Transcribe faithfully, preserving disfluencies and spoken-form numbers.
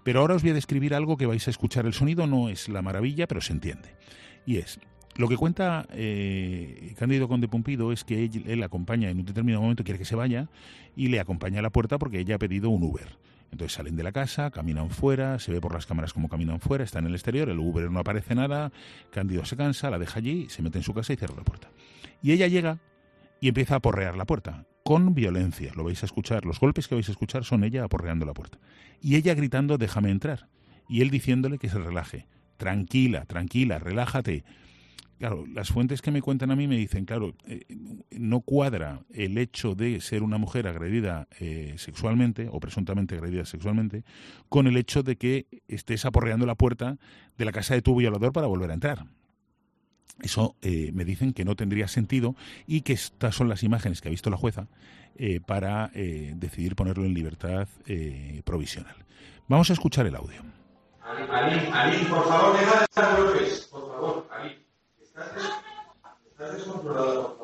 Pero ahora os voy a describir algo que vais a escuchar. El sonido no es la maravilla, pero se entiende. Y es, lo que cuenta eh, Cándido Conde Pumpido es que él, él acompaña en un determinado momento, quiere que se vaya, y le acompaña a la puerta porque ella ha pedido un Uber. Entonces salen de la casa, caminan fuera, se ve por las cámaras cómo caminan fuera, está en el exterior, el Uber no aparece nada, Cándido se cansa, la deja allí, se mete en su casa y cierra la puerta. Y ella llega y empieza a aporrear la puerta, con violencia, lo vais a escuchar, los golpes que vais a escuchar son ella aporreando la puerta. Y ella gritando, déjame entrar. Y él diciéndole que se relaje, tranquila, tranquila, relájate. Claro, las fuentes que me cuentan a mí me dicen, claro, eh, no cuadra el hecho de ser una mujer agredida eh, sexualmente, o presuntamente agredida sexualmente, con el hecho de que estés aporreando la puerta de la casa de tu violador para volver a entrar. Eso eh, me dicen que no tendría sentido y que estas son las imágenes que ha visto la jueza eh, para eh, decidir ponerlo en libertad eh, provisional. Vamos a escuchar el audio. Ali, Ali, Ali, por favor, deja de dar golpes. Por favor, Ali. Estás, des... Estás descontrolado.